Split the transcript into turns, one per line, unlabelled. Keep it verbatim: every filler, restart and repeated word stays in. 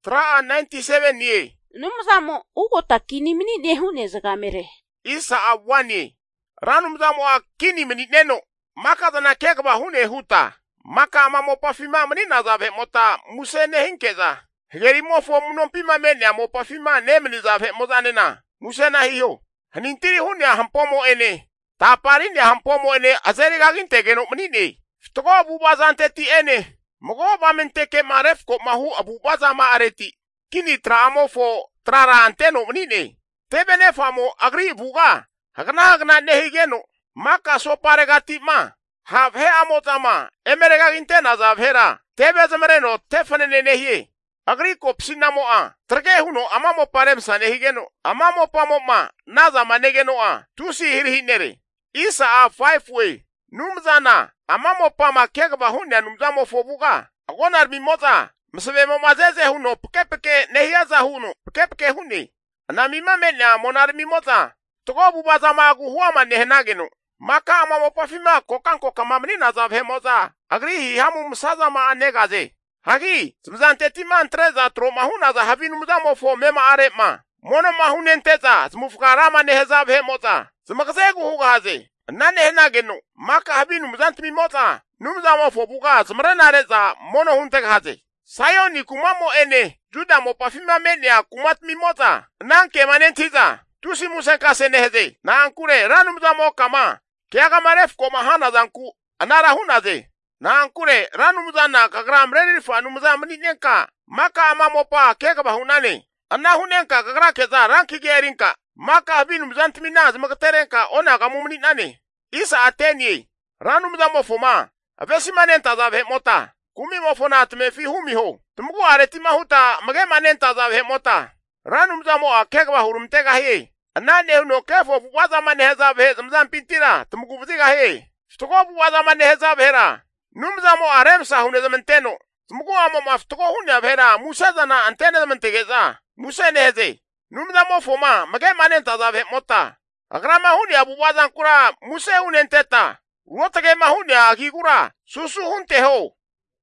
Tra ninety-seven ye.
Numzamo uko takini mini nehune zagamere.
Isa awani. Ranumzamo akini mini neno. Maka dana kekba hune huta. Maka amamo pafima mini nazabe mota musene hinkeza. Hegeri mofo munompima mene amo pafima nemini zabe mozanena. Musena hiyo. Hanintiri hune hampomo ene. Taparini hampomo ene azeri gaginte geno mini. Ftoko abubazante ti ene. Mogo ba menteke maref ko mahu abubaza ma areti. Kini tramo fo trara anteno mnine. Tebene famo agri buga. Hagna hagna nehigeno. Maka so paregati ma. Have amotama. Emerega intena zavera. Tebe zamereno tefane nehie. Agri ko psinamo a. Trage huno amamo paremsa nehigeno. Amamo pamo ma. Naza manegeno a. Tusi hirhinere. Isa a five way. Numzana. Amamo pama kegba hunya numzamo fobuga. Agonar mimota. Msebe mazeze huno pekepeke nehiaza huno pekepeke huni. Na mima menya monar mimota. Toko bubaza magu huama nehenageno. Maka amamo pafima kokanko kamamni nazabhe moza. Agri hamu msaza ma anegaze. Hagi zmzante timan treza tro mahuna za havinu mzamo fo mema arema. Mono mahunenteza zmufukarama nehezabhe moza. Zmakazegu hugaze. Nane henageno. Maka habinu mzanti mimota. Numzamo fo buga zmrenareza mono huntegaze. Sayo ni kumamo ene, juda mo pafima menia kumat mimota. Nanke manentiza, tusi musenka seneheze. Na ankure ranumza mo kama, kiaga maref ko mahana zanku, anara hunaze. Na ankure ranumza na kagram rerifa numza mninenka, maka amamo pa kega bahunane. Ana hunenka kagra keza ranki gerinka, maka habinu mzantiminaz makaterenka ona gamumninane. Isa atenye, ranumza mo fuma, avesi manenta zabe mota. Kumi mofona atmefi humi ho. Tumugu areti mahuta mage manenta zabe mota. Ranum zamo akegwa hurumtega he. Anane uno kefo buwaza maneheza be zamzam pintira. Tumugu buziga he. Ftoko buwaza maneheza bera. Num zamo aremsa hune zamenteno. Tumugu amo maftoko hunya bera. Musa zana antene zamantegeza. Musa neheze. Num zamo foma mage manenta zabe mota. Agrama hunya buwaza nkura. Musa hunenteta. Wotage mahunya akigura. Susu hunte ho.